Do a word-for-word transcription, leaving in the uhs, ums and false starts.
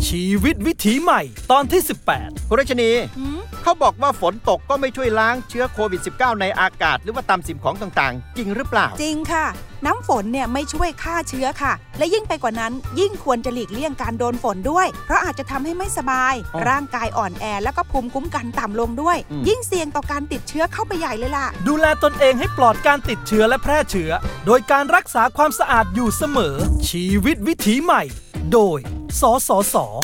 ชีวิตวิถีใหม่ตอนที่สิบแปดคุณรัชนีเขาบอกว่าฝนตกก็ไม่ช่วยล้างเชื้อโควิด สิบเก้า ในอากาศหรือว่าตามสิ่งของต่างๆจริงหรือเปล่าจริงค่ะน้ำฝนเนี่ยไม่ช่วยฆ่าเชื้อค่ะและยิ่งไปกว่านั้นยิ่งควรจะหลีกเลี่ยงการโดนฝนด้วยเพราะอาจจะทำให้ไม่สบายร่างกายอ่อนแอแล้วก็ภูมิคุ้มกันต่ำลงด้วยยิ่งเสี่ยงต่อการติดเชื้อเข้าไปใหญ่เลยล่ะดูแลตนเองให้ปลอดการติดเชื้อและแพร่เชื้อโดยการรักษาความสะอาดอยู่เสมอชีวิตวิถีใหม่โดยสสส